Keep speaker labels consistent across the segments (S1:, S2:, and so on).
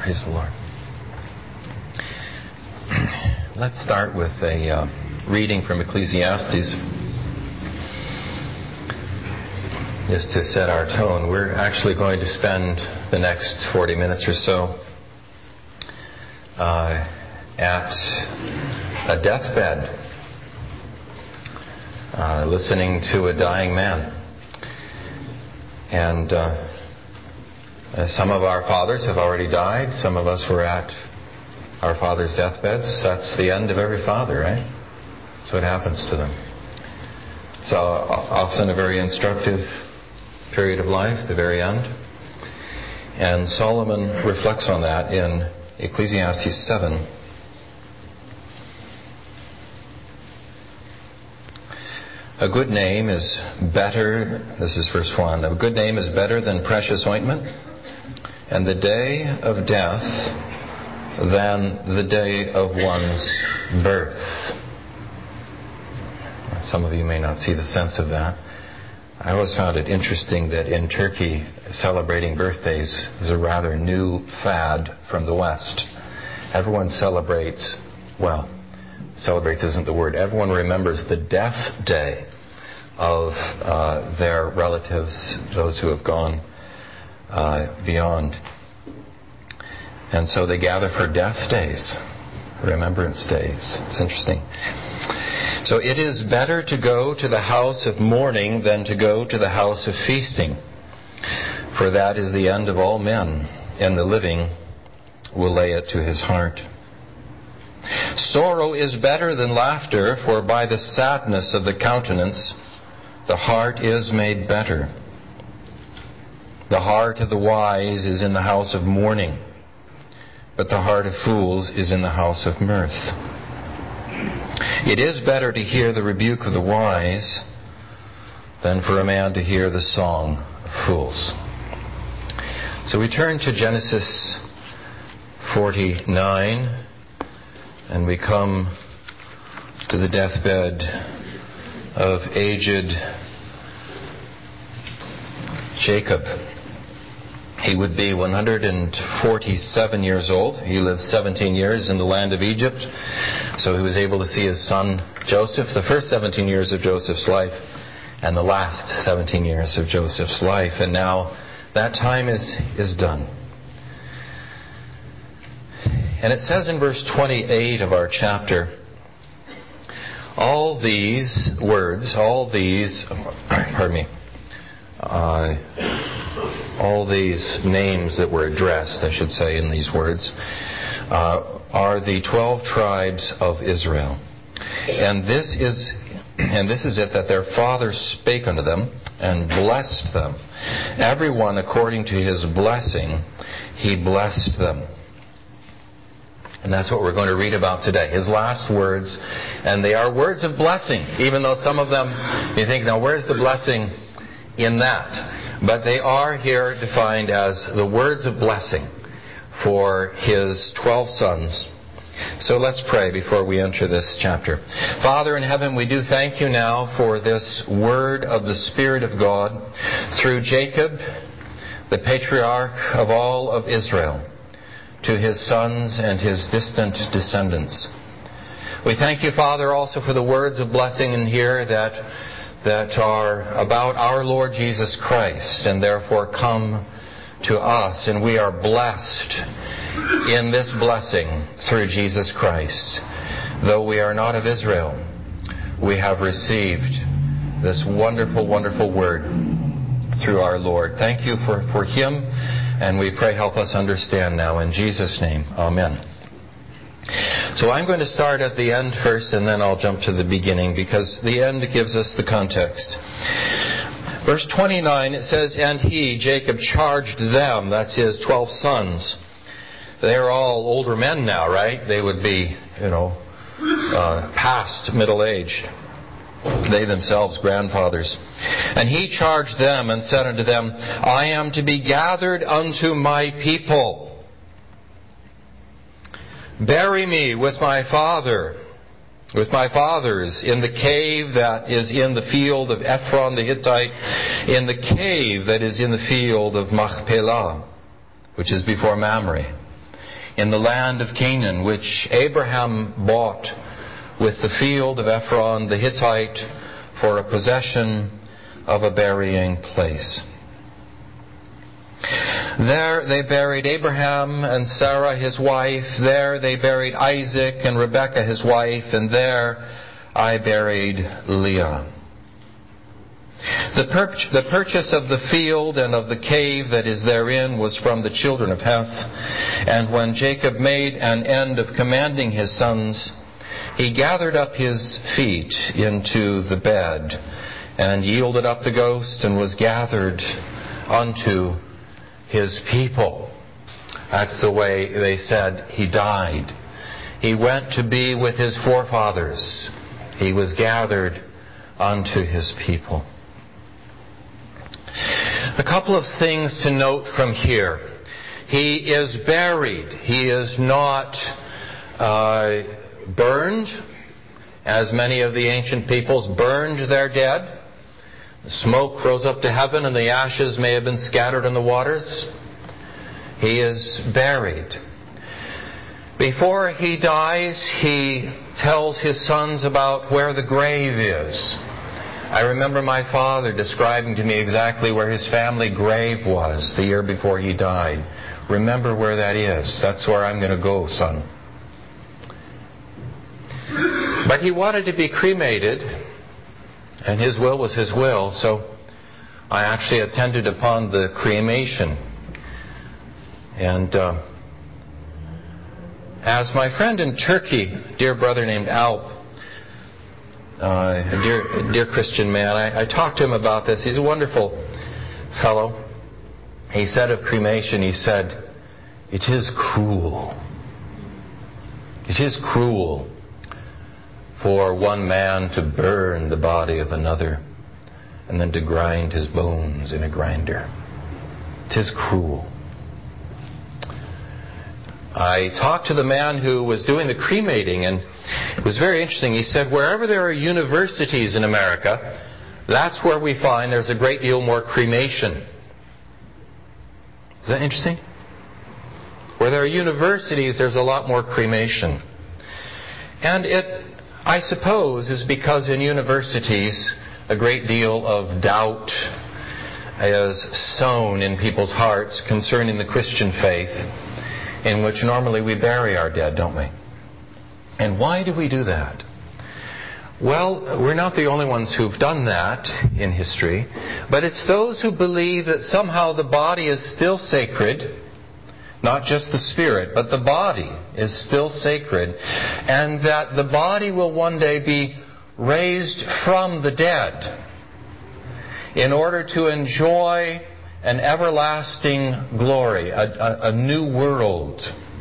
S1: Praise the Lord. Let's start with a reading from Ecclesiastes. Just to set our tone, we're actually going to spend the next 40 minutes or so at a deathbed, listening to a dying man. And some of our fathers have already died. Some of us were at our father's deathbeds. That's the end of every father, right? That's what happens to them. It's often a very instructive period of life, the very end. And Solomon reflects on that in Ecclesiastes 7. A good name is better, this is verse 1, a good name is better than precious ointment, and the day of death than the day of one's birth. Some of you may not see the sense of that. I always found it interesting that in Turkey, celebrating birthdays is a rather new fad from the West. Everyone celebrates, celebrates isn't the word. Everyone remembers the death day of their relatives, those who have gone beyond. And so they gather for death days, remembrance days. It's interesting. So it is better to go to the house of mourning than to go to the house of feasting. For that is the end of all men, and the living will lay it to his heart. Sorrow is better than laughter, for by the sadness of the countenance the heart is made better. The heart of the wise is in the house of mourning, but the heart of fools is in the house of mirth. It is better to hear the rebuke of the wise than for a man to hear the song of fools. So we turn to Genesis 49, and we come to the deathbed of aged Jacob. He would be 147 years old. He lived 17 years in the land of Egypt. So he was able to see his son Joseph, the first 17 years of Joseph's life, and the last 17 years of Joseph's life. And now that time is done. And it says in verse 28 of our chapter, all these names that were addressed, I should say, in these words, are the 12 tribes of Israel. And this is it, that their father spake unto them and blessed them. Everyone according to his blessing, he blessed them. And that's what we're going to read about today. His last words. And they are words of blessing. Even though some of them, you think, now where's the blessing in that? But they are here defined as the words of blessing for his 12 sons. So let's pray before we enter this chapter. Father in heaven, we do thank you now for this word of the Spirit of God through Jacob, the patriarch of all of Israel, to his sons and his distant descendants. We thank you, Father, also for the words of blessing in here that are about our Lord Jesus Christ, and therefore come to us, and we are blessed in this blessing through Jesus Christ. Though we are not of Israel, we have received this wonderful, wonderful word through our Lord. Thank you for him. And we pray, help us understand now. In Jesus' name, amen. So I'm going to start at the end first, and then I'll jump to the beginning, because the end gives us the context. Verse 29, it says, and he, Jacob, charged them, that's his 12 sons. They're all older men now, right? They would be, past middle age. They themselves grandfathers. And he charged them and said unto them, I am to be gathered unto my people. Bury me with my fathers in the cave that is in the field of Ephron the Hittite, in the cave that is in the field of Machpelah, which is before Mamre. in the land of Canaan, which Abraham bought with the field of Ephron the Hittite for a possession of a burying place. There they buried Abraham and Sarah his wife. There they buried Isaac and Rebekah his wife. And there I buried Leah. The purchase of the field and of the cave that is therein was from the children of Heth. And when Jacob made an end of commanding his sons, he gathered up his feet into the bed and yielded up the ghost and was gathered unto his people. That's the way they said he died. He went to be with his forefathers. He was gathered unto his people. A couple of things to note from here. He is buried. He is not burned, as many of the ancient peoples burned their dead. The smoke rose up to heaven and the ashes may have been scattered on the waters. He is buried. Before he dies, he tells his sons about where the grave is. I remember my father describing to me exactly where his family grave was the year before he died. Remember where that is. That's where I'm going to go, son. But he wanted to be cremated, and his will was his will, so I actually attended upon the cremation. And as my friend in Turkey, a dear brother named Alp, a dear Christian man, I talked to him about this. He's a wonderful fellow. He said of cremation, he said, "It is cruel. It is cruel for one man to burn the body of another and then to grind his bones in a grinder. It is cruel." I talked to the man who was doing the cremating, and it was very interesting. He said, wherever there are universities in America, that's where we find there's a great deal more cremation. Is that interesting? Where there are universities, there's a lot more cremation. And it, I suppose, is because in universities a great deal of doubt is sown in people's hearts concerning the Christian faith, in which normally we bury our dead, don't we? And why do we do that? Well, we're not the only ones who've done that in history, but it's those who believe that somehow the body is still sacred, not just the spirit, but the body is still sacred, and that the body will one day be raised from the dead in order to enjoy an everlasting glory, a new world.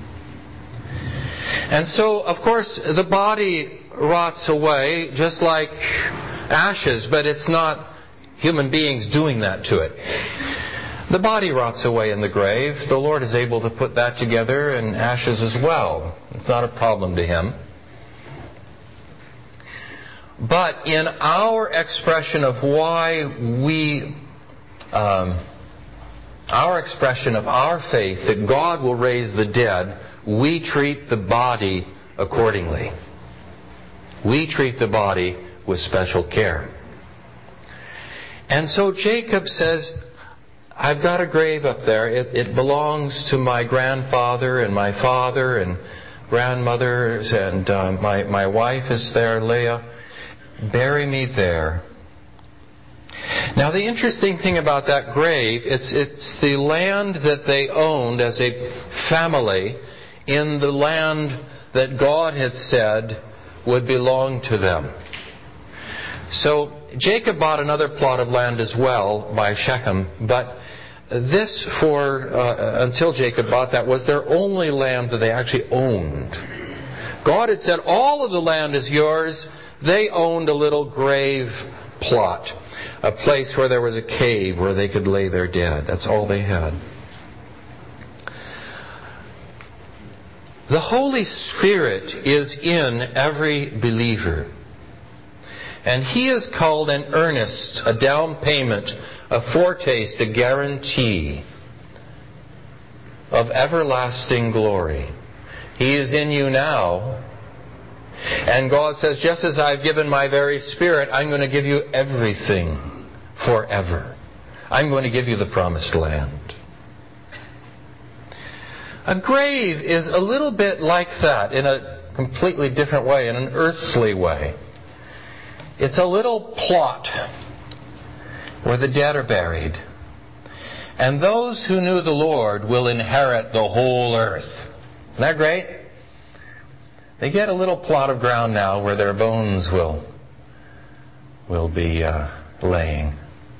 S1: And so, of course, the body rots away just like ashes, but it's not human beings doing that to it. The body rots away in the grave. The Lord is able to put that together in ashes as well. It's not a problem to Him. But in our expression of our expression of our faith that God will raise the dead, we treat the body accordingly. We treat the body with special care. And so Jacob says, I've got a grave up there. It belongs to my grandfather and my father and grandmothers, and my wife is there, Leah. Bury me there. Now, the interesting thing about that grave, it's the land that they owned as a family in the land that God had said would belong to them. So Jacob bought another plot of land as well by Shechem, but this until Jacob bought that was their only land that they actually owned. God had said all of the land is yours. They owned a little grave plot, a place where there was a cave where they could lay their dead. That's all they had. The Holy Spirit is in every believer. And He is called an earnest, a down payment, a foretaste, a guarantee of everlasting glory. He is in you now. And God says, just as I've given my very Spirit, I'm going to give you everything forever. I'm going to give you the promised land. A grave is a little bit like that in a completely different way, in an earthly way. It's a little plot where the dead are buried. And those who knew the Lord will inherit the whole earth. Isn't that great? They get a little plot of ground now where their bones will be laying.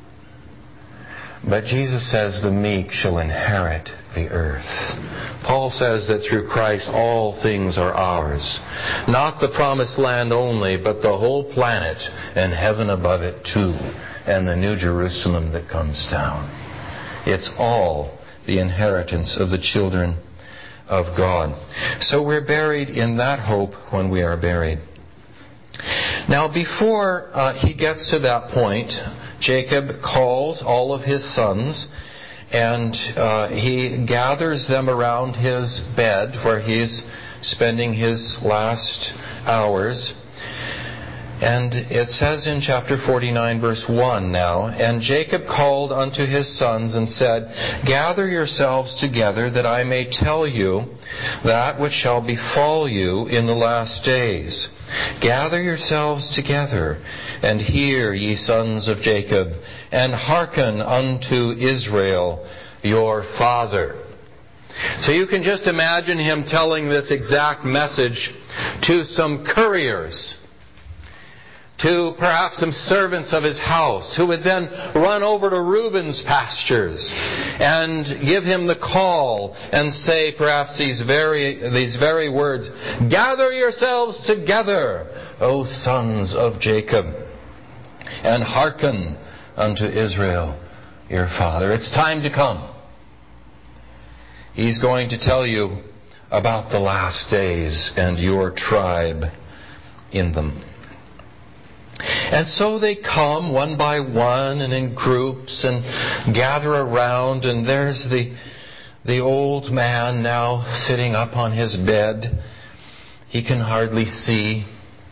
S1: But Jesus says the meek shall inherit the earth. Paul says that through Christ all things are ours. Not the promised land only, but the whole planet and heaven above it too, and the new Jerusalem that comes down. It's all the inheritance of the children of God. So we're buried in that hope when we are buried. Now before he gets to that point, Jacob calls all of his sons and he gathers them around his bed where he's spending his last hours. And it says in chapter 49, verse 1 now, and Jacob called unto his sons and said, gather yourselves together, that I may tell you that which shall befall you in the last days. Gather yourselves together, and hear, ye sons of Jacob, and hearken unto Israel, your father. So you can just imagine him telling this exact message to some couriers, to perhaps some servants of his house, who would then run over to Reuben's pastures and give him the call and say perhaps these very words, gather yourselves together, O sons of Jacob, and hearken unto Israel, your father. It's time to come. He's going to tell you about the last days and your tribe in them. And so they come one by one and in groups and gather around, and there's the old man now sitting up on his bed. He can hardly see.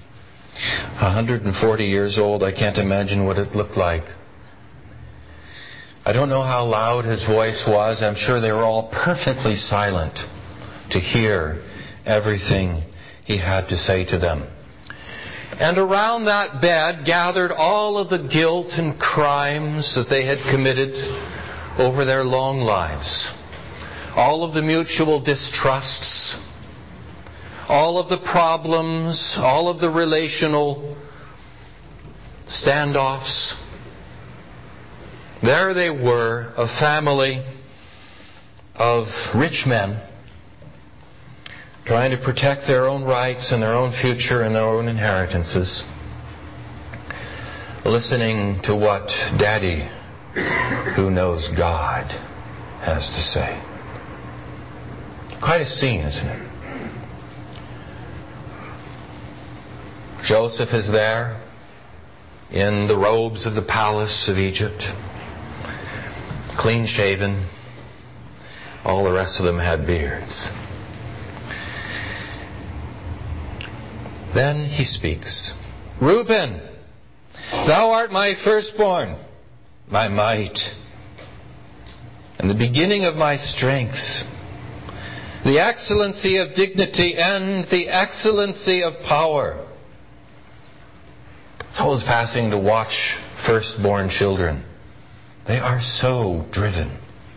S1: 140 years old, I can't imagine what it looked like. I don't know how loud his voice was. I'm sure they were all perfectly silent to hear everything he had to say to them. And around that bed gathered all of the guilt and crimes that they had committed over their long lives. All of the mutual distrusts, all of the problems, all of the relational standoffs. There they were, a family of rich men trying to protect their own rights and their own future and their own inheritances, listening to what Daddy, who knows God, has to say. Quite a scene, isn't it? Joseph is there in the robes of the palace of Egypt, clean shaven. All the rest of them had beards. Then he speaks. Reuben, thou art my firstborn, my might, and the beginning of my strength, the excellency of dignity and the excellency of power. It's always fascinating to watch firstborn children. They are so driven.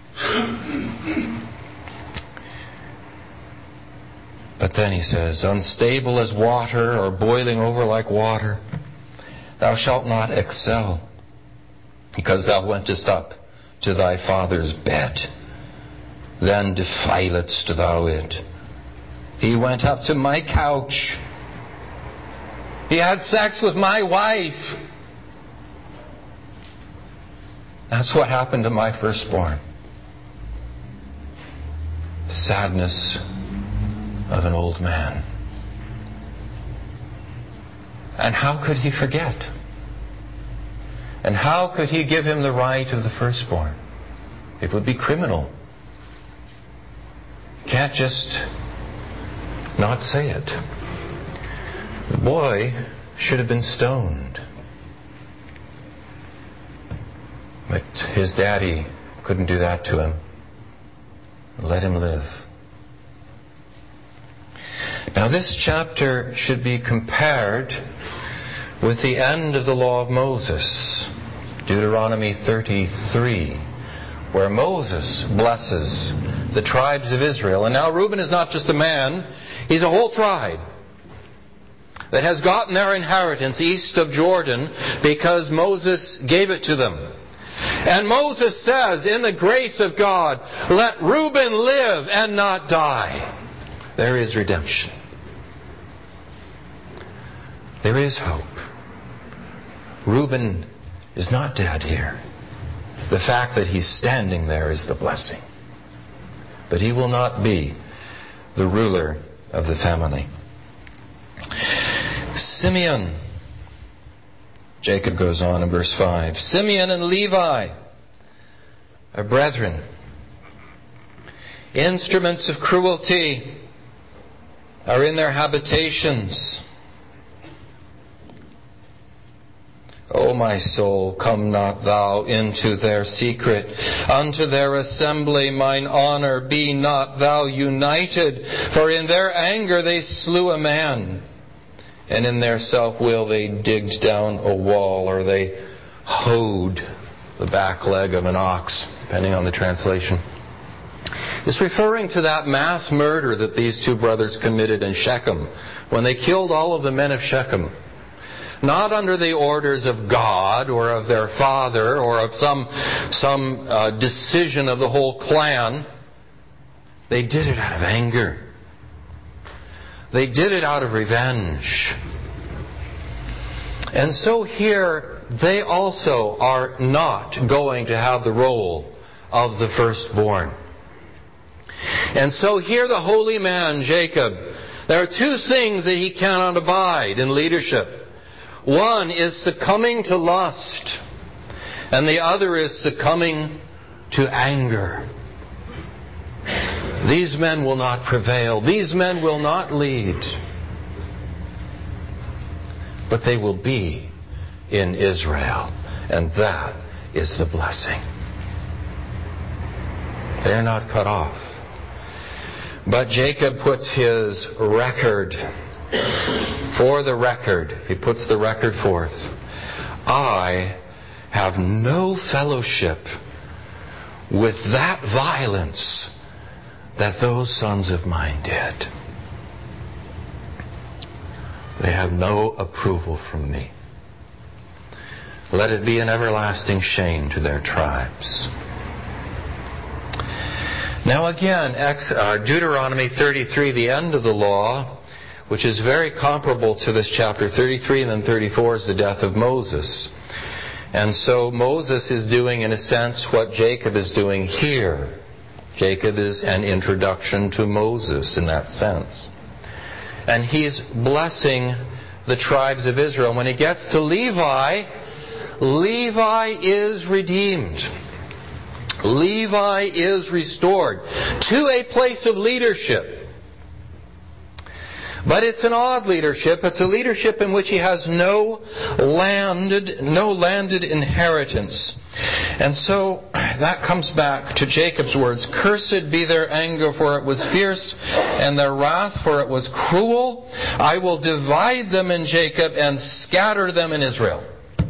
S1: But then he says, unstable as water, or boiling over like water, thou shalt not excel, because thou wentest up to thy father's bed, then defiledst thou it. He went up to my couch. He had sex with my wife. That's what happened to my firstborn. Sadness of an old man. And how could he forget? And how could he give him the right of the firstborn? It would be criminal. You can't just not say it. The boy should have been stoned. But his daddy couldn't do that to him. Let him live. Now this chapter should be compared with the end of the law of Moses, Deuteronomy 33, where Moses blesses the tribes of Israel. And now Reuben is not just a man, he's a whole tribe that has gotten their inheritance east of Jordan because Moses gave it to them. And Moses says, in the grace of God, let Reuben live and not die. There is redemption. There is hope. Reuben is not dead here. The fact that he's standing there is the blessing. But he will not be the ruler of the family. Simeon. Jacob goes on in verse 5. Simeon and Levi are brethren. Instruments of cruelty are in their habitations. O my soul, come not thou into their secret. Unto their assembly mine honor be not thou united. For in their anger they slew a man, and in their self-will they digged down a wall, or they hoed the back leg of an ox, depending on the translation. It's referring to that mass murder that these two brothers committed in Shechem, when they killed all of the men of Shechem. Not under the orders of God or of their father or of some decision of the whole clan. They did it out of anger. They did it out of revenge. And so here, they also are not going to have the role of the firstborn. And so here the holy man, Jacob, there are two things that he cannot abide in leadership. One is succumbing to lust, and the other is succumbing to anger. These men will not prevail. These men will not lead. But they will be in Israel, and that is the blessing. They are not cut off. But Jacob puts his record for the record. He puts the record forth. I have no fellowship with that violence that those sons of mine did. They have no approval from me. Let it be an everlasting shame to their tribes. Now again, Deuteronomy 33, the end of the law, which is very comparable to this chapter 33, and then 34 is the death of Moses. And so Moses is doing, in a sense, what Jacob is doing here. Jacob is an introduction to Moses in that sense. And he's blessing the tribes of Israel. When he gets to Levi, Levi is redeemed. Levi is restored to a place of leadership. But it's an odd leadership. It's a leadership in which he has no landed inheritance. And so that comes back to Jacob's words. Cursed be their anger, for it was fierce, and their wrath, for it was cruel. I will divide them in Jacob and scatter them in Israel.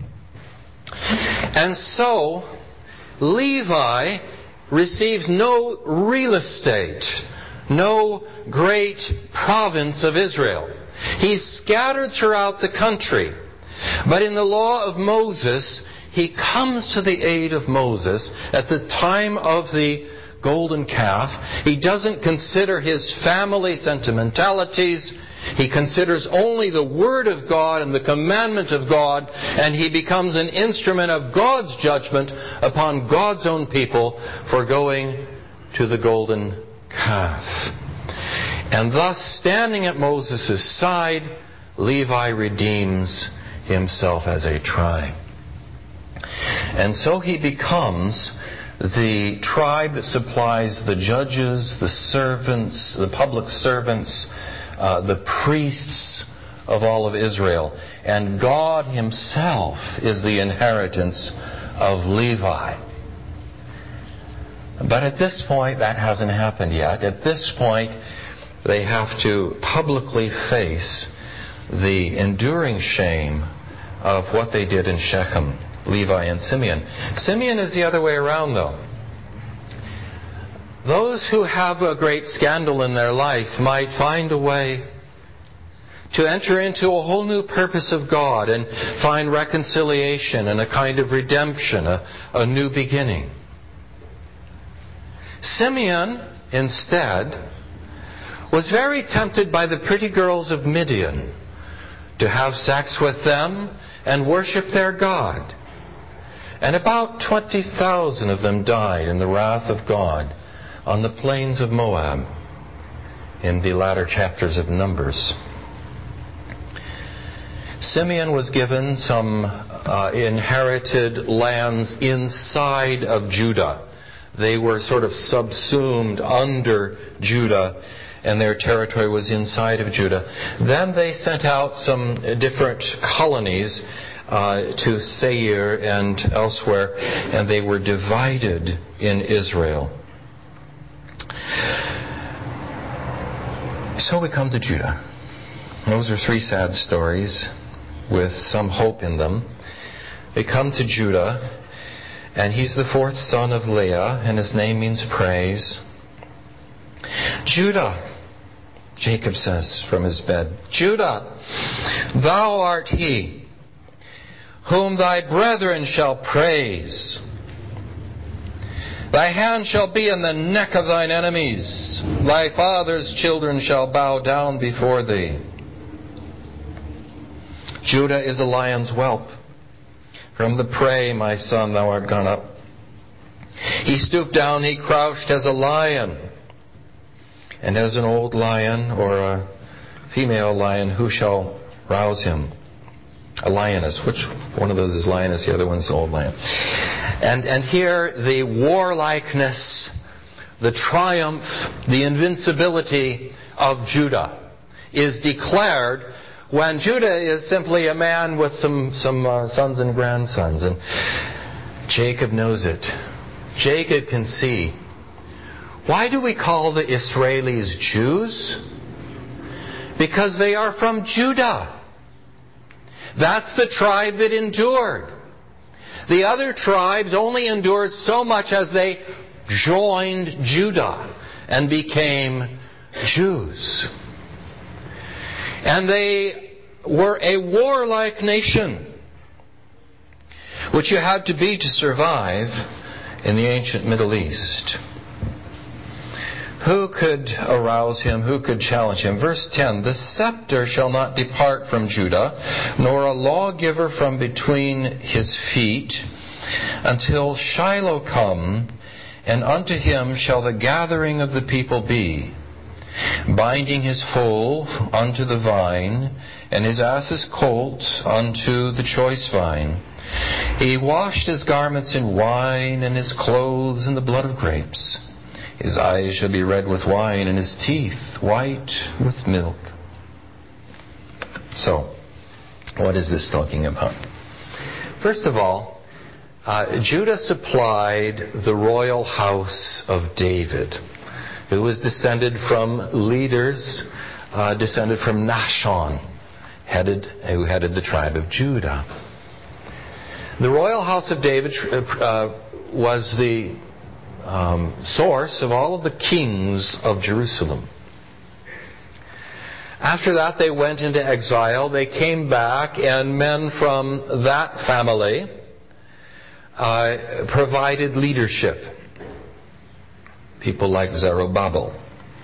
S1: And so Levi receives no real estate, no great province of Israel. He's scattered throughout the country. But in the law of Moses, he comes to the aid of Moses at the time of the golden calf. He doesn't consider his family sentimentalities. He considers only the Word of God and the commandment of God, and he becomes an instrument of God's judgment upon God's own people for going to the golden calf. And thus, standing at Moses' side, Levi redeems himself as a tribe. And so he becomes the tribe that supplies the judges, the servants, the public servants, the priests of all of Israel. And God Himself is the inheritance of Levi. But at this point, that hasn't happened yet. At this point, they have to publicly face the enduring shame of what they did in Shechem, Levi and Simeon. Simeon is the other way around, though. Those who have a great scandal in their life might find a way to enter into a whole new purpose of God and find reconciliation and a kind of redemption, a new beginning. Simeon, instead, was very tempted by the pretty girls of Midian to have sex with them and worship their God. And about 20,000 of them died in the wrath of God on the plains of Moab in the latter chapters of Numbers. Simeon was given some inherited lands inside of Judah. They were sort of subsumed under Judah, and their territory was inside of Judah. Then they sent out some different colonies to Seir and elsewhere, and they were divided in Israel. So we come to Judah. Those are three sad stories with some hope in them. We come to Judah, and he's the fourth son of Leah, and his name means praise. Judah, Jacob says from his bed, Judah, thou art he whom thy brethren shall praise. Thy hand shall be in the neck of thine enemies. Thy father's children shall bow down before thee. Judah is a lion's whelp. From the prey, my son, thou art gone up. He stooped down, he crouched as a lion. And as an old lion or a female lion, who shall rouse him? A lioness. Which one of those is lioness? The other one's old lion. And here the warlikeness, the triumph, the invincibility of Judah is declared when Judah is simply a man with some sons and grandsons. And Jacob knows it. Jacob can see. Why do we call the Israelis Jews? Because they are from Judah. That's the tribe that endured. The other tribes only endured so much as they joined Judah and became Jews. And they were a warlike nation, which you had to be to survive in the ancient Middle East. Who could arouse him? Who could challenge him? Verse 10, the scepter shall not depart from Judah, nor a lawgiver from between his feet, until Shiloh come, and unto him shall the gathering of the people be, binding his foal unto the vine, and his ass's colt unto the choice vine. He washed his garments in wine, and his clothes in the blood of grapes. His eyes shall be red with wine, and his teeth white with milk. So, what is this talking about? First of all, Judah supplied the royal house of David, who was descended from leaders, descended from Nahshon, who headed the tribe of Judah. The royal house of David was the source of all of the kings of Jerusalem. After that, they went into exile. They came back, and men from that family provided leadership. People like Zerubbabel.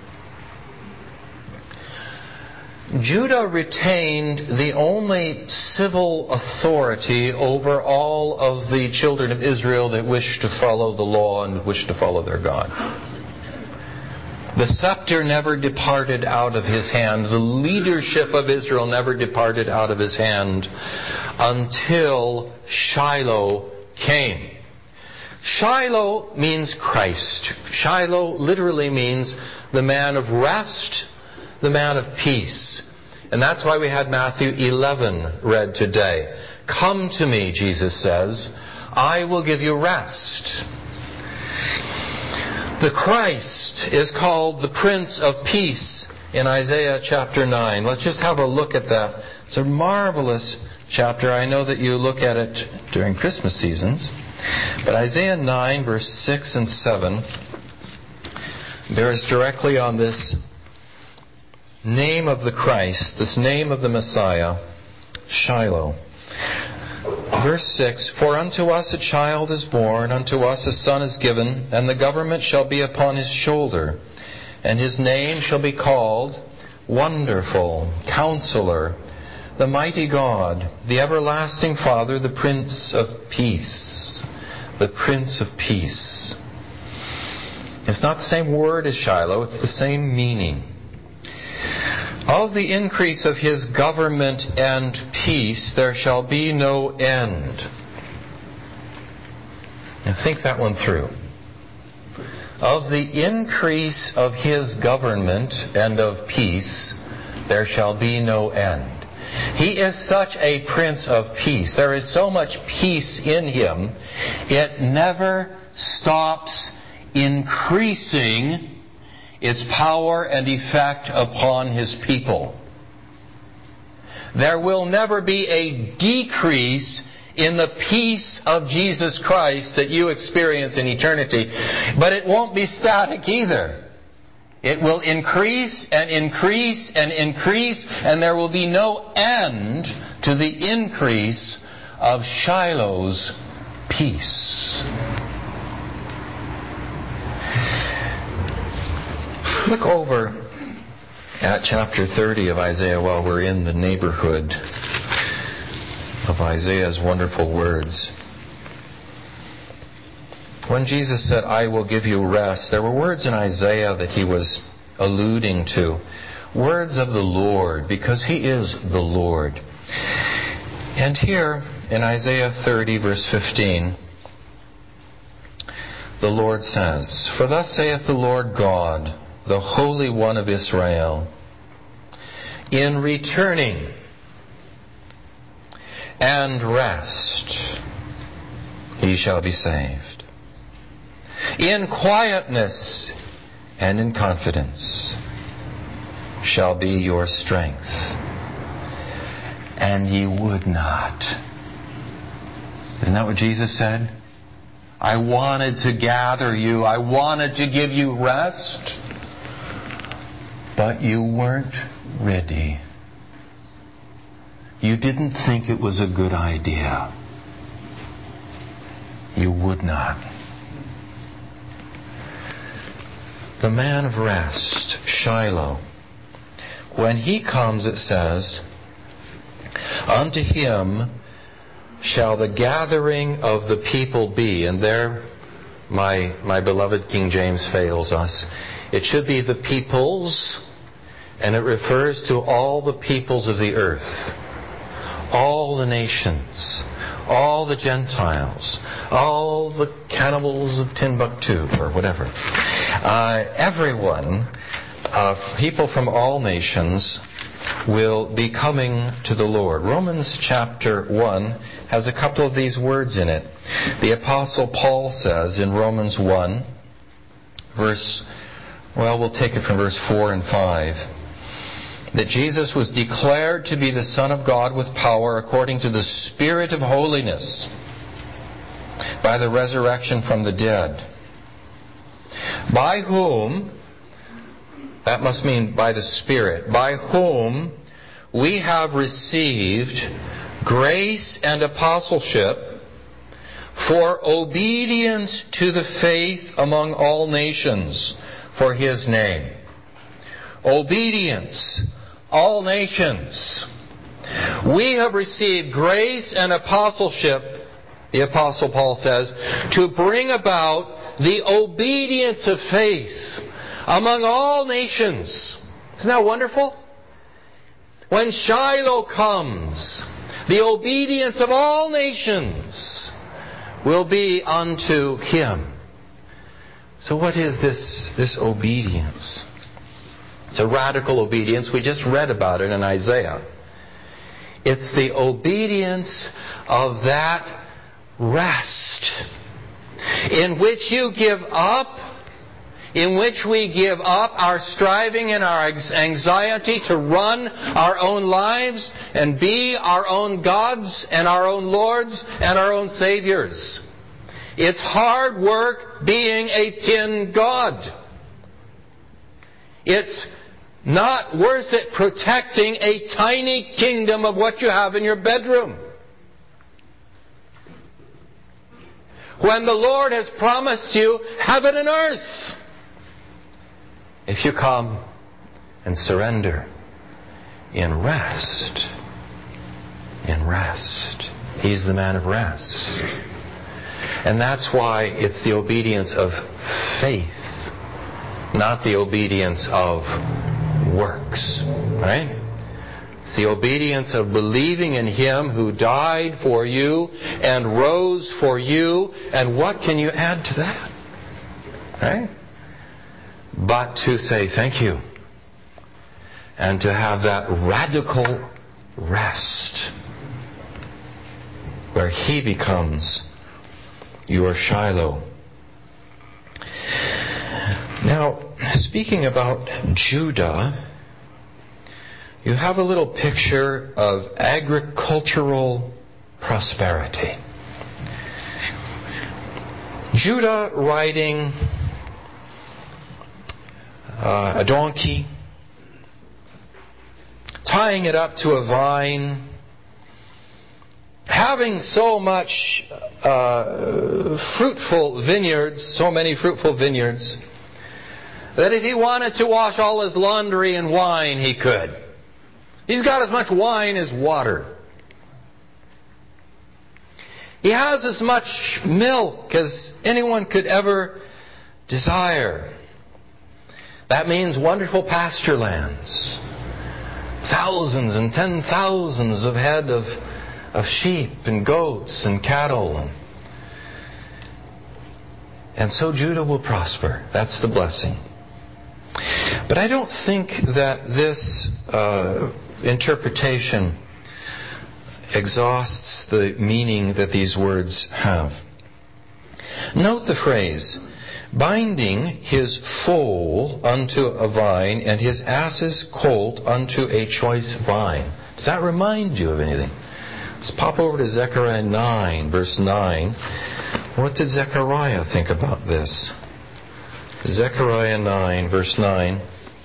S1: Judah retained the only civil authority over all of the children of Israel that wished to follow the law and wished to follow their God. The scepter never departed out of his hand. The leadership of Israel never departed out of his hand until Shiloh came. Shiloh means Christ. Shiloh literally means the man of rest, the man of peace. And that's why we had Matthew 11 read today. Come to me, Jesus says, I will give you rest. The Christ is called the Prince of Peace in Isaiah chapter 9. Let's just have a look at that. It's a marvelous chapter. I know that you look at it during Christmas seasons. But Isaiah 9, verse 6 and 7 bears directly on this name of the Christ, this name of the Messiah, Shiloh. Verse 6, For unto us a child is born, unto us a son is given, and the government shall be upon his shoulder, and his name shall be called Wonderful, Counselor, the Mighty God, the Everlasting Father, the Prince of Peace. The Prince of Peace. It's not the same word as Shiloh, it's the same meaning. Of the increase of his government and peace there shall be no end. Now think that one through. Of the increase of his government and of peace there shall be no end. He is such a Prince of Peace. There is so much peace in him, it never stops increasing its power and effect upon his people. There will never be a decrease in the peace of Jesus Christ that you experience in eternity. But it won't be static either. It will increase and increase and increase, and there will be no end to the increase of Shiloh's peace. Look over at chapter 30 of Isaiah while we're in the neighborhood of Isaiah's wonderful words. When Jesus said, I will give you rest, there were words in Isaiah that he was alluding to. Words of the Lord, because he is the Lord. And here in Isaiah 30, verse 15, the Lord says, For thus saith the Lord God, the Holy One of Israel, in returning and rest he shall be saved. In quietness and in confidence shall be your strength. And ye would not. Isn't that what Jesus said? I wanted to gather you. I wanted to give you rest. But you weren't ready. You didn't think it was a good idea. You would not. The man of rest, Shiloh. When he comes, it says, unto him shall the gathering of the people be. And there, my beloved King James fails us. It should be the peoples, and it refers to all the peoples of the earth. All the nations, all the Gentiles, all the cannibals of Timbuktu, or whatever. Everyone, people from all nations, will be coming to the Lord. Romans chapter 1 has a couple of these words in it. The Apostle Paul says in Romans 1, we'll take it from verse 4 and 5. That Jesus was declared to be the Son of God with power according to the Spirit of holiness by the resurrection from the dead. By whom, that must mean by the Spirit, by whom we have received grace and apostleship for obedience to the faith among all nations for His name. Obedience. All nations. We have received grace and apostleship, the Apostle Paul says, to bring about the obedience of faith among all nations. Isn't that wonderful? When Shiloh comes, the obedience of all nations will be unto Him. So what is this obedience? It's a radical obedience. We just read about it in Isaiah. It's the obedience of that rest in which you give up, in which we give up our striving and our anxiety to run our own lives and be our own gods and our own lords and our own saviors. It's hard work being a tin god. It's not worth it protecting a tiny kingdom of what you have in your bedroom, when the Lord has promised you heaven and earth if you come and surrender in rest. In rest. He's the man of rest. And that's why it's the obedience of faith, not the obedience of works. Right? It's the obedience of believing in Him who died for you and rose for you. And what can you add to that? Right? But to say thank you. And to have that radical rest where He becomes your Shiloh. Now, speaking about Judah, you have a little picture of agricultural prosperity. Judah riding a donkey, tying it up to a vine, having so much fruitful vineyards, so many fruitful vineyards, that if he wanted to wash all his laundry in wine, he could. He's got as much wine as water. He has as much milk as anyone could ever desire. That means wonderful pasture lands. Thousands and 10,000s of head of sheep and goats and cattle. And so Judah will prosper. That's the blessing. But I don't think that this interpretation exhausts the meaning that these words have. Note the phrase, binding his foal unto a vine and his ass's colt unto a choice vine. Does that remind you of anything? Let's pop over to Zechariah 9, verse 9. What did Zechariah think about this? Zechariah 9, verse 9.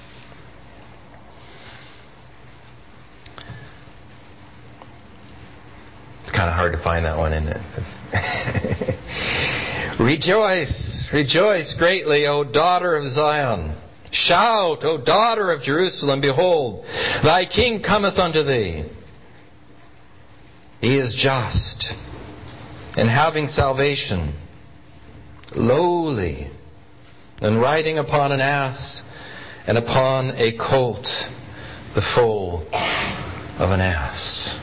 S1: It's kind of hard to find that one, isn't it? Rejoice, rejoice greatly, O daughter of Zion. Shout, O daughter of Jerusalem. Behold, thy king cometh unto thee. He is just, and having salvation, lowly, and riding upon an ass, and upon a colt, the foal of an ass.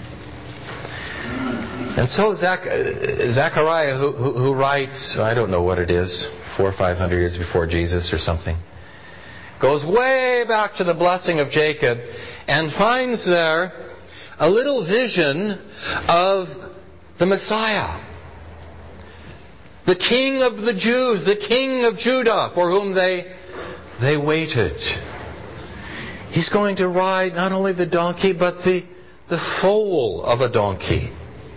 S1: And so Zechariah, who writes, I don't know what it is, 400 or 500 years before Jesus or something, goes way back to the blessing of Jacob and finds there a little vision of the Messiah, the King of the Jews, the King of Judah, for whom they waited. He's going to ride not only the donkey, but the foal of a donkey.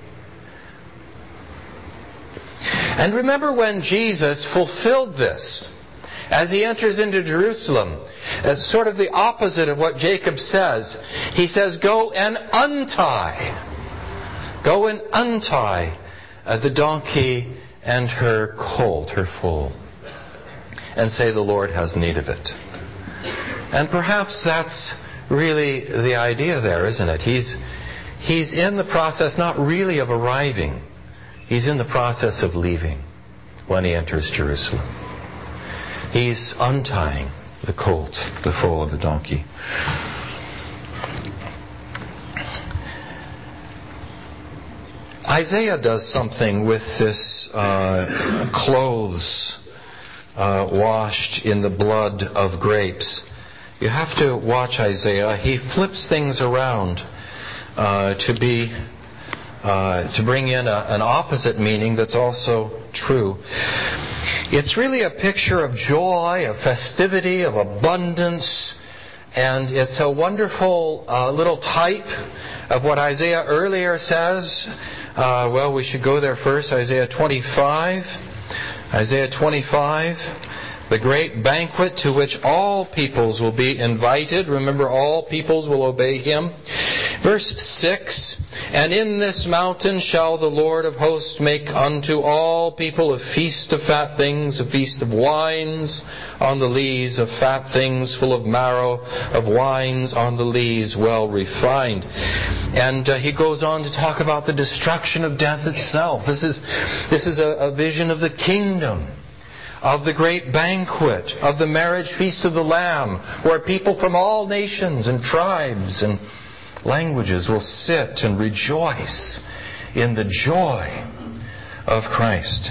S1: And remember when Jesus fulfilled this, as he enters into Jerusalem, as sort of the opposite of what Jacob says. He says, go and untie the donkey and her colt, her foal, and say the Lord has need of it. And perhaps that's really the idea there, isn't it? He's in the process not really of arriving. He's in the process of leaving when he enters Jerusalem. He's untying the colt, the foal of the donkey. Isaiah does something with this clothes washed in the blood of grapes. you have to watch Isaiah. He flips things around to bring in an opposite meaning that's also true. It's really a picture of joy, of festivity, of abundance, and it's a wonderful little type of what Isaiah earlier says. Well, we should go there first. Isaiah 25. Isaiah 25. The great banquet to which all peoples will be invited. Remember, all peoples will obey Him. Verse 6, and in this mountain shall the Lord of hosts make unto all people a feast of fat things, a feast of wines on the lees, of fat things full of marrow, of wines on the lees well refined. And he goes on to talk about the destruction of death itself. This is a vision of the kingdom, of the great banquet, of the marriage feast of the Lamb, where people from all nations and tribes and languages will sit and rejoice in the joy of Christ.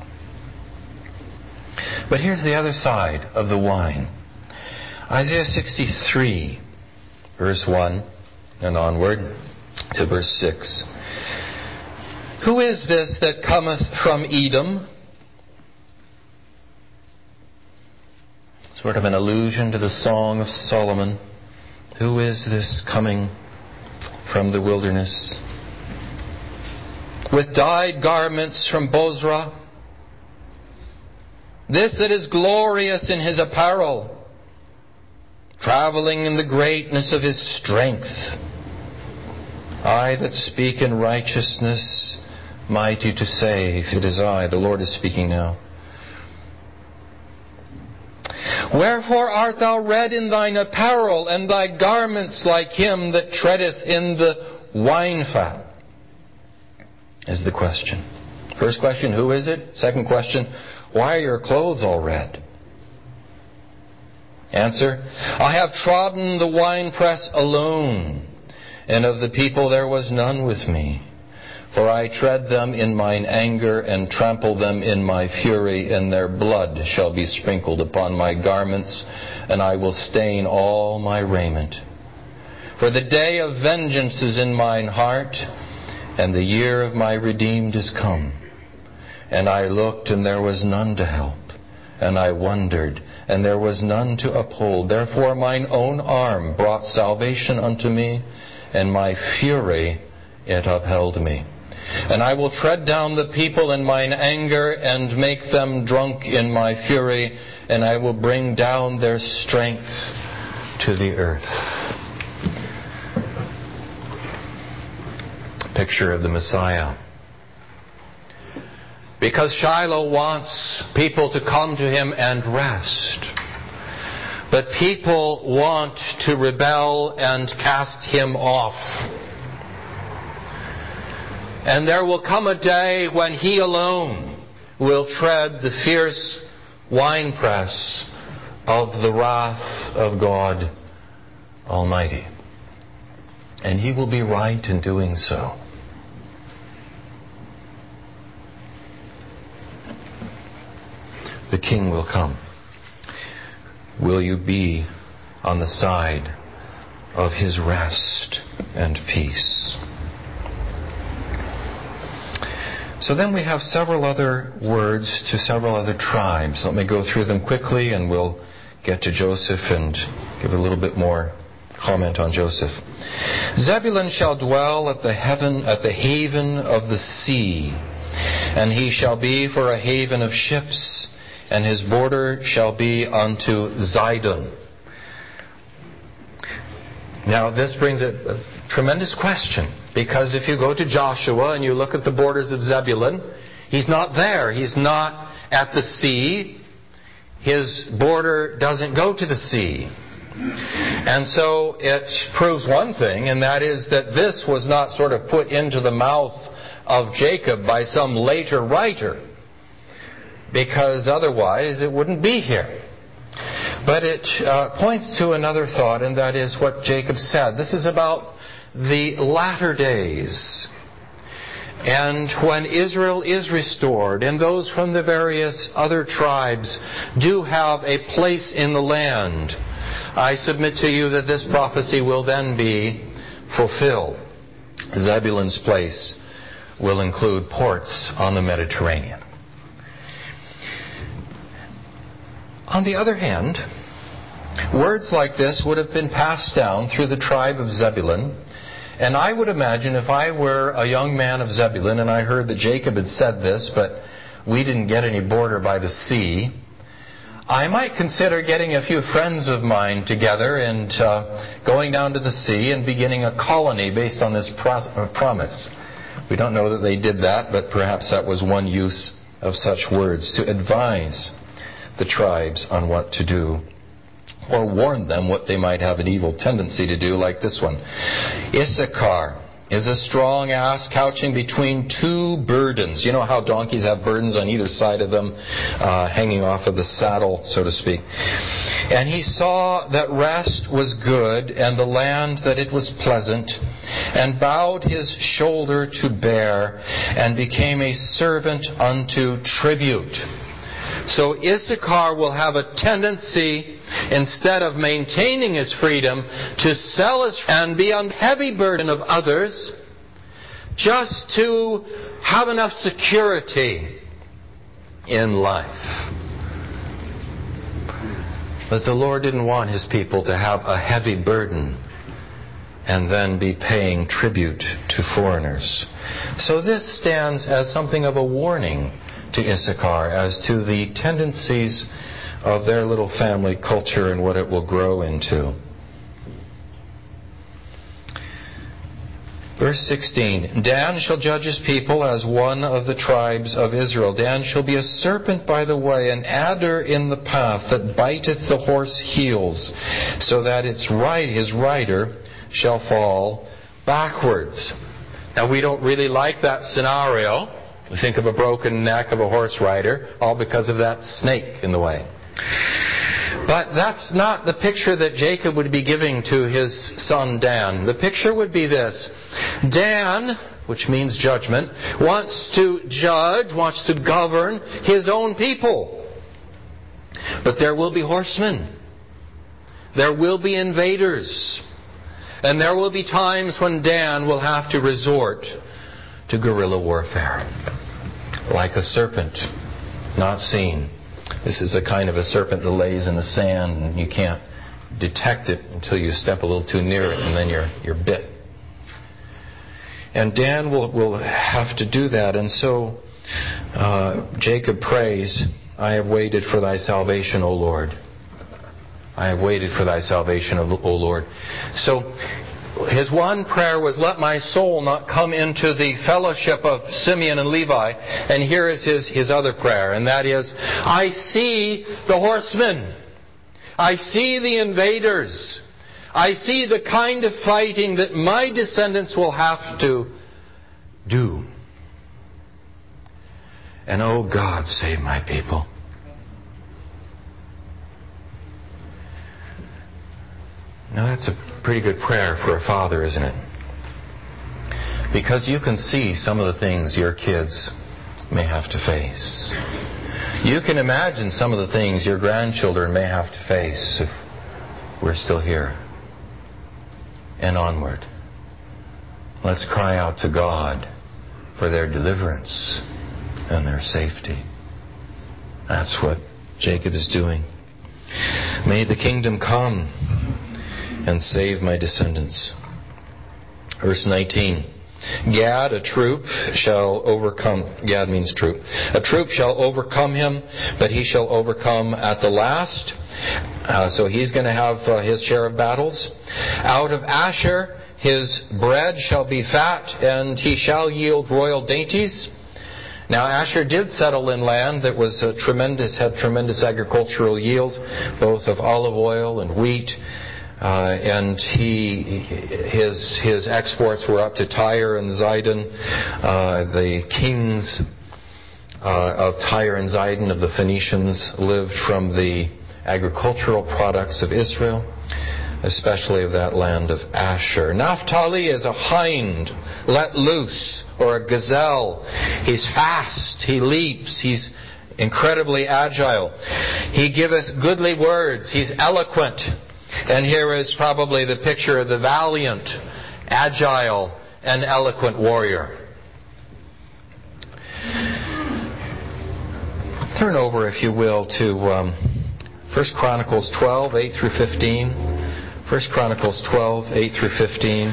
S1: But here's the other side of the wine. Isaiah 63, verse 1 and onward to verse 6. Who is this that cometh from Edom? Sort of an allusion to the Song of Solomon. Who is this coming from the wilderness? With dyed garments from Bozrah. This that is glorious in his apparel, traveling in the greatness of his strength. I that speak in righteousness, mighty to save. It is I, the Lord is speaking now. Wherefore art thou red in thine apparel, and thy garments like him that treadeth in the wine fat? Is the question. First question, who is it? Second question, why are your clothes all red? Answer, I have trodden the winepress alone, and of the people there was none with me. For I tread them in mine anger, and trample them in my fury, and their blood shall be sprinkled upon my garments, and I will stain all my raiment. For the day of vengeance is in mine heart, and the year of my redeemed is come. And I looked, and there was none to help, and I wondered, and there was none to uphold. Therefore mine own arm brought salvation unto me, and my fury it upheld me. And I will tread down the people in mine anger, and make them drunk in my fury, and I will bring down their strength to the earth. Picture of the Messiah. Because Shiloh wants people to come to Him and rest. But people want to rebel and cast Him off. And there will come a day when He alone will tread the fierce winepress of the wrath of God Almighty. And He will be right in doing so. The King will come. Will you be on the side of His rest and peace? So then we have several other words to several other tribes. Let me go through them quickly, and we'll get to Joseph and give a little bit more comment on Joseph. Zebulun shall dwell at the haven of the sea, and he shall be for a haven of ships, and his border shall be unto Zidon. Now this brings a tremendous question, because if you go to Joshua and you look at the borders of Zebulun, he's not there. He's not at the sea. His border doesn't go to the sea. And so it proves one thing, and that is that this was not sort of put into the mouth of Jacob by some later writer, because otherwise it wouldn't be here. But it points to another thought, and that is what Jacob said. This is about the latter days. And when Israel is restored, and those from the various other tribes do have a place in the land, I submit to you that this prophecy will then be fulfilled. Zebulun's place will include ports on the Mediterranean. On the other hand, words like this would have been passed down through the tribe of Zebulun. And I would imagine if I were a young man of Zebulun and I heard that Jacob had said this, but we didn't get any border by the sea, I might consider getting a few friends of mine together and going down to the sea and beginning a colony based on this promise. We don't know that they did that, but perhaps that was one use of such words, to advise the tribes on what to do, or warn them what they might have an evil tendency to do, like this one. Issachar is a strong ass couching between two burdens. You know how donkeys have burdens on either side of them, hanging off of the saddle, so to speak. And he saw that rest was good, and the land that it was pleasant, and bowed his shoulder to bear, and became a servant unto tribute. So Issachar will have a tendency, instead of maintaining his freedom, to sell his and be on heavy burden of others, just to have enough security in life. But the Lord didn't want His people to have a heavy burden and then be paying tribute to foreigners. So this stands as something of a warning to Issachar as to the tendencies of their little family culture and what it will grow into. Verse 16, Dan shall judge his people as one of the tribes of Israel. Dan shall be a serpent by the way, an adder in the path that biteth the horse heels, so that his rider shall fall backwards. Now we don't really like that scenario. We think of a broken neck of a horse rider, all because of that snake in the way. But that's not the picture that Jacob would be giving to his son Dan. The picture would be this. Dan, which means judgment, wants to judge, wants to govern his own people. But there will be horsemen. There will be invaders. And there will be times when Dan will have to resort to guerrilla warfare. Like a serpent, not seen. This is a kind of a serpent that lays in the sand and you can't detect it until you step a little too near it, and then you're bit. And Dan will have to do that. And so Jacob prays, I have waited for thy salvation, O Lord. I have waited for thy salvation, O Lord. So his one prayer was, let my soul not come into the fellowship of Simeon and Levi. And here is his other prayer, and that is, I see the horsemen. I see the invaders. I see the kind of fighting that my descendants will have to do. And oh God, save my people. Now that's a pretty good prayer for a father, isn't it? Because you can see some of the things your kids may have to face. You can imagine some of the things your grandchildren may have to face if we're still here. And onward. Let's cry out to God for their deliverance and their safety. That's what Jacob is doing. May the kingdom come and save my descendants. Verse 19. Gad, a troop shall overcome. Gad means troop. A troop shall overcome him, but he shall overcome at the last. So he's going to have his share of battles. Out of Asher his bread shall be fat, and he shall yield royal dainties. Now Asher did settle in land that was had tremendous agricultural yield, both of olive oil and wheat. And his exports were up to Tyre and Zidon. The kings of Tyre and Zidon, of the Phoenicians, lived from the agricultural products of Israel. especially of that land of Asher. Naphtali is a hind let loose, or a gazelle. He's fast, he leaps, he's incredibly agile. He giveth goodly words, he's eloquent. And here is probably the picture of the valiant, agile, and eloquent warrior. Turn over, if you will, to 1 Chronicles 12, 8 through 15. 1 Chronicles 12, 8 through 15.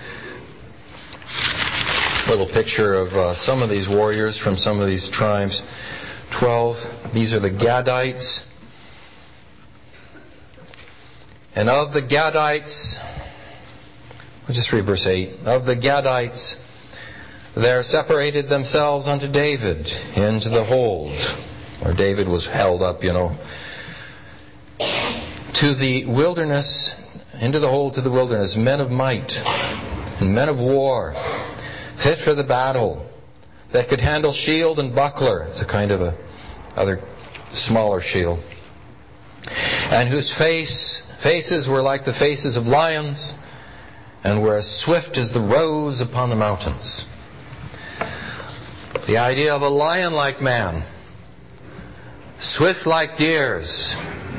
S1: A little picture of some of these warriors from some of these tribes. 12, these are the Gadites. And of the Gadites, we'll just read verse 8. Of the Gadites, there separated themselves unto David into the hold, where David was held up, to the wilderness, into the hold to the wilderness, men of might and men of war, fit for the battle, that could handle shield and buckler. It's a kind of other smaller shield. And whose faces were like the faces of lions, and were as swift as the roes upon the mountains. The idea of a lion-like man, swift like deers,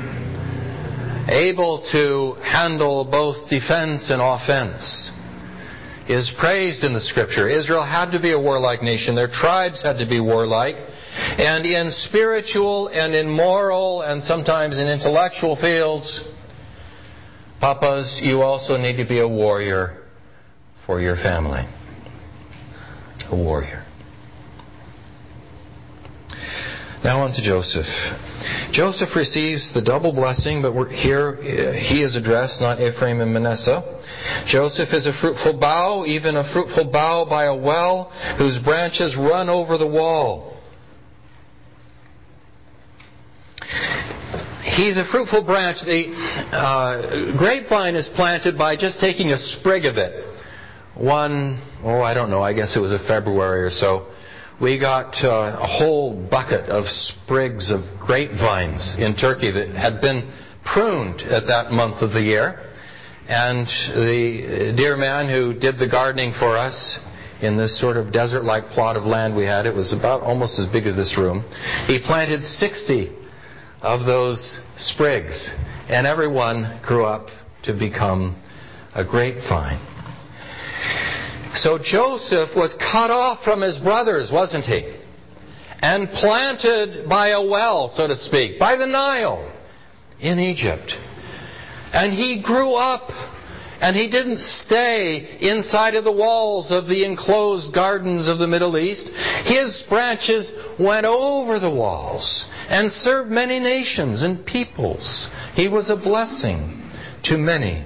S1: able to handle both defense and offense, is praised in the Scripture. Israel had to be a warlike nation. Their tribes had to be warlike. And in spiritual and in moral and sometimes in intellectual fields, papas, you also need to be a warrior for your family. A warrior. Now on to Joseph. Joseph receives the double blessing, but here he is addressed, not Ephraim and Manasseh. Joseph is a fruitful bough, even a fruitful bough by a well, whose branches run over the wall. He's a fruitful branch. The grapevine is planted by just taking a sprig of it. I guess it was a February or so. We got a whole bucket of sprigs of grapevines in Turkey that had been pruned at that month of the year. And the dear man who did the gardening for us in this sort of desert-like plot of land we had, it was about almost as big as this room, he planted 60 of those sprigs. And everyone grew up to become a grapevine. So Joseph was cut off from his brothers, wasn't he? And planted by a well, so to speak, by the Nile in Egypt. And he grew up, and he didn't stay inside of the walls of the enclosed gardens of the Middle East. His branches went over the walls and served many nations and peoples. He was a blessing to many.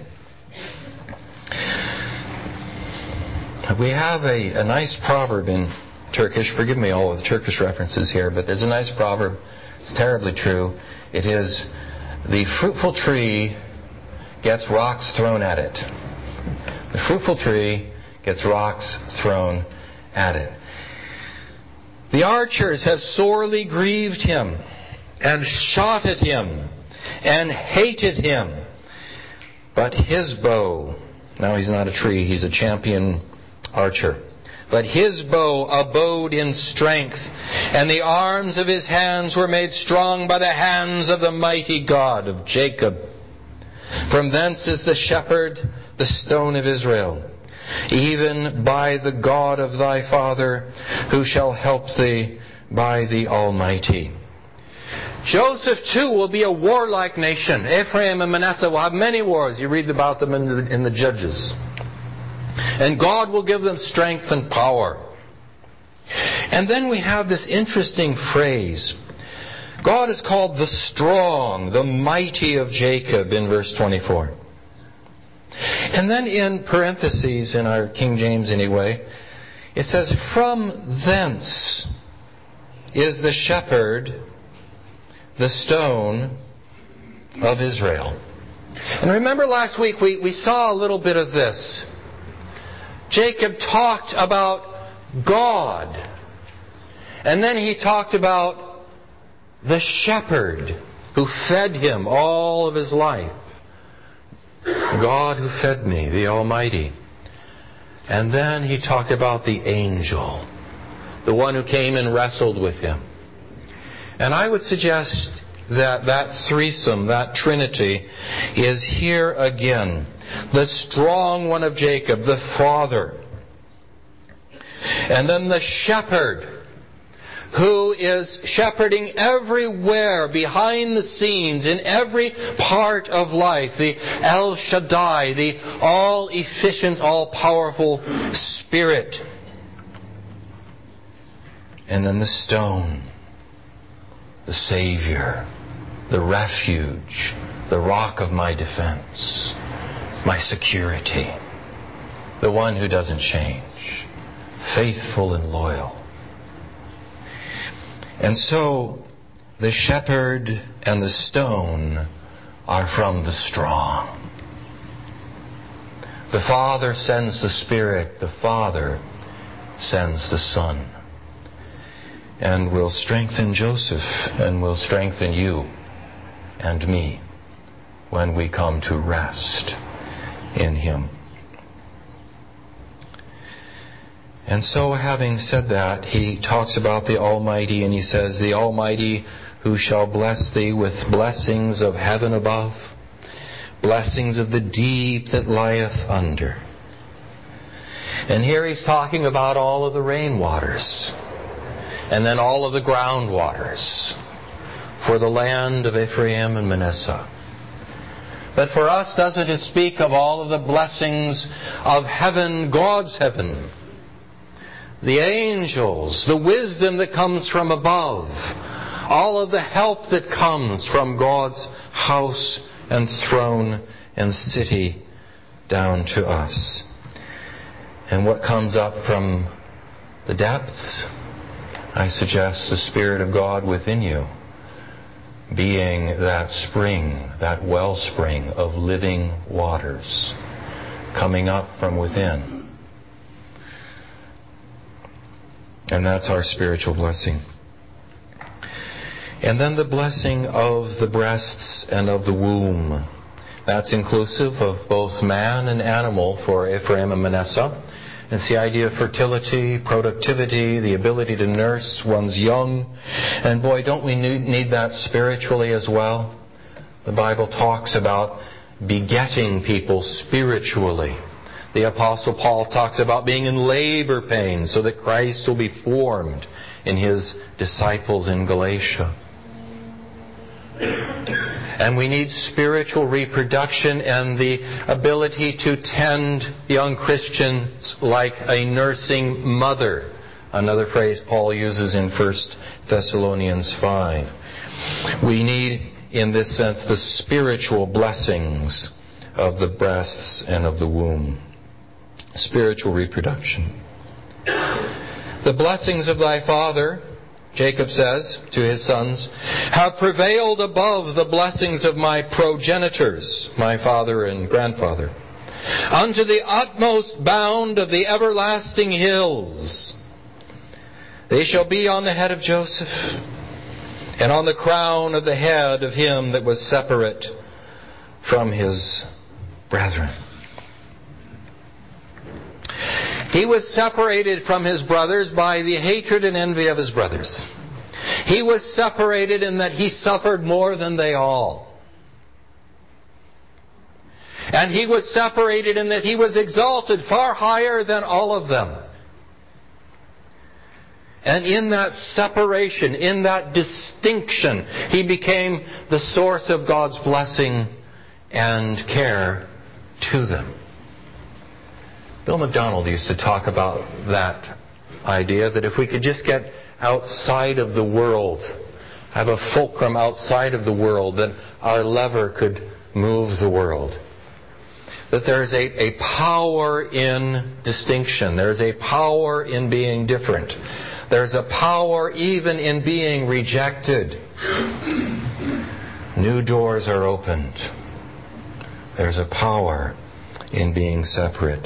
S1: We have a nice proverb in Turkish. Forgive me all of the Turkish references here, but there's a nice proverb. It's terribly true. It is, the fruitful tree gets rocks thrown at it. The fruitful tree gets rocks thrown at it. The archers have sorely grieved him and shot at him and hated him. But his bow, now he's not a tree, he's a champion archer. But his bow abode in strength, and the arms of his hands were made strong by the hands of the mighty God of Jacob. From thence is the shepherd, the stone of Israel, even by the God of thy father, who shall help thee by the Almighty. Joseph too will be a warlike nation. Ephraim and Manasseh will have many wars. You read about them in the Judges. And God will give them strength and power. And then we have this interesting phrase. God is called the strong, the mighty of Jacob in verse 24. And then in parentheses, in our King James anyway, it says, from thence is the shepherd, the stone of Israel. And remember last week we saw a little bit of this. Jacob talked about God. And then he talked about the shepherd who fed him all of his life. God who fed me, the Almighty. And then he talked about the angel, the one who came and wrestled with him. And I would suggest that that threesome, that Trinity, is here again. The strong one of Jacob, the father. And then the shepherd, who is shepherding everywhere, behind the scenes, in every part of life. The El Shaddai, the all-efficient, all-powerful Spirit. And then the stone, the Savior, the refuge, the rock of my defense, my security, the one who doesn't change, faithful and loyal. And so, the shepherd and the stone are from the strong. The Father sends the Spirit, the Father sends the Son. And will strengthen Joseph, and will strengthen you and me when we come to rest in Him. And so, having said that, he talks about the Almighty, and he says, the Almighty who shall bless thee with blessings of heaven above, blessings of the deep that lieth under. And here he's talking about all of the rain waters, and then all of the ground waters for the land of Ephraim and Manasseh. But for us, doesn't it speak of all of the blessings of heaven, God's heaven? The angels, the wisdom that comes from above, all of the help that comes from God's house and throne and city down to us. And what comes up from the depths? I suggest the Spirit of God within you, being that spring, that wellspring of living waters coming up from within. And that's our spiritual blessing. And then the blessing of the breasts and of the womb. That's inclusive of both man and animal for Ephraim and Manasseh. It's the idea of fertility, productivity, the ability to nurse one's young. And boy, don't we need that spiritually as well? The Bible talks about begetting people spiritually. The Apostle Paul talks about being in labor pains so that Christ will be formed in his disciples in Galatia. And we need spiritual reproduction and the ability to tend young Christians like a nursing mother. Another phrase Paul uses in 1 Thessalonians 5. We need, in this sense, the spiritual blessings of the breasts and of the womb. Spiritual reproduction. The blessings of thy father, Jacob says to his sons, have prevailed above the blessings of my progenitors, my father and grandfather, unto the utmost bound of the everlasting hills. They shall be on the head of Joseph, and on the crown of the head of him that was separate from his brethren. He was separated from his brothers by the hatred and envy of his brothers. He was separated in that he suffered more than they all. And he was separated in that he was exalted far higher than all of them. And in that separation, in that distinction, he became the source of God's blessing and care to them. Bill MacDonald used to talk about that idea, that if we could just get outside of the world, have a fulcrum outside of the world, that our lever could move the world. That there is a power in distinction. There is a power in being different. There's a power even in being rejected. New doors are opened. There's a power in being separate.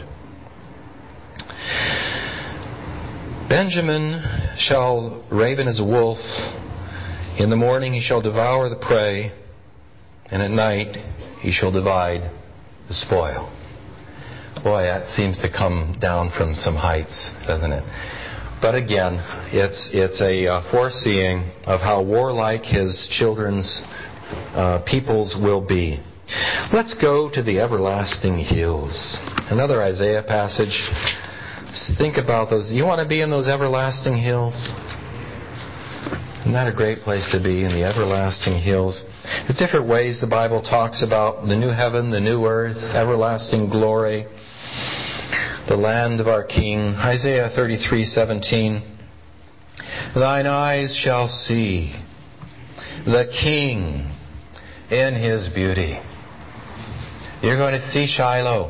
S1: Benjamin shall raven as a wolf. In the morning he shall devour the prey, and at night he shall divide the spoil. Boy, that seems to come down from some heights, doesn't it? But again, it's a foreseeing of how warlike his children's peoples will be. Let's go to the everlasting hills. Another Isaiah passage. Think about those. You want to be in those everlasting hills? Isn't that a great place to be, in the everlasting hills? There's different ways the Bible talks about the new heaven, the new earth, everlasting glory, the land of our King. Isaiah 33:17. Thine eyes shall see the King in his beauty. You're going to see Shiloh.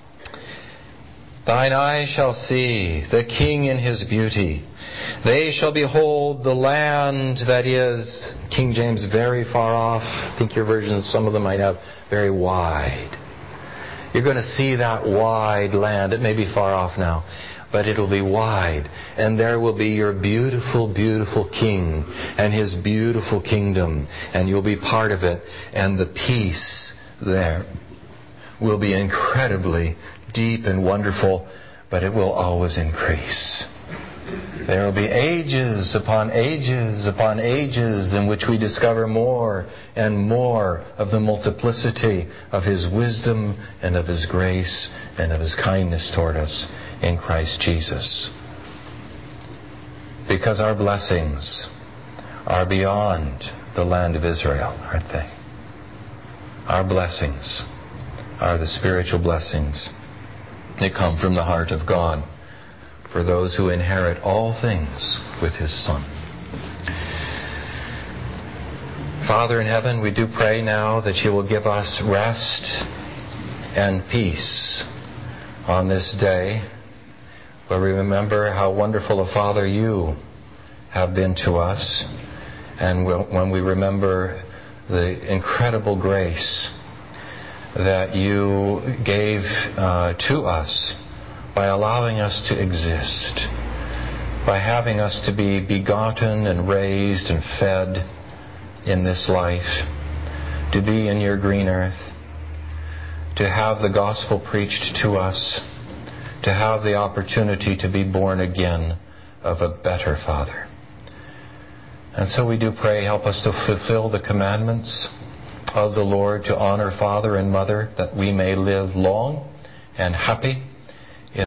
S1: Thine eyes shall see the King in his beauty. They shall behold the land that is, King James, very far off. I think your versions, some of them might have very wide. You're going to see that wide land. It may be far off now, but it'll be wide. And there will be your beautiful, beautiful King and his beautiful kingdom. And you'll be part of it. And the peace there will be incredibly deep and wonderful, but it will always increase. There will be ages upon ages upon ages in which we discover more and more of the multiplicity of his wisdom and of his grace and of his kindness toward us in Christ Jesus. Because our blessings are beyond the land of Israel, aren't they? Our blessings are the spiritual blessings that come from the heart of God for those who inherit all things with his Son. Father in heaven, we do pray now that you will give us rest and peace on this day, where we remember how wonderful a Father you have been to us, and when we remember the incredible grace that you gave to us by allowing us to exist, by having us to be begotten and raised and fed in this life, to be in your green earth, to have the gospel preached to us, to have the opportunity to be born again of a better Father. And so we do pray, help us to fulfill the commandments of the Lord, to honor father and mother, that we may live long and happy